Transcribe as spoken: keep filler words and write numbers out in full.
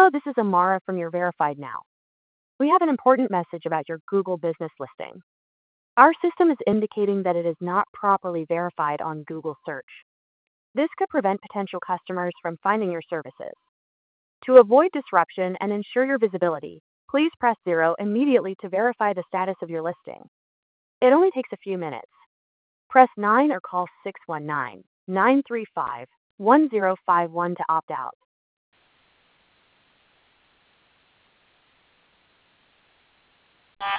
Hello, this is Amara from your Verified Now. We have an important message about your Google business listing. Our system is indicating that it is not properly verified on Google search. This could prevent potential customers from finding your services. To avoid disruption and ensure your visibility, please press zero immediately to verify the status of your listing. It only takes a few minutes. Press nine or call six one nine, nine three five, one zero five one to opt out.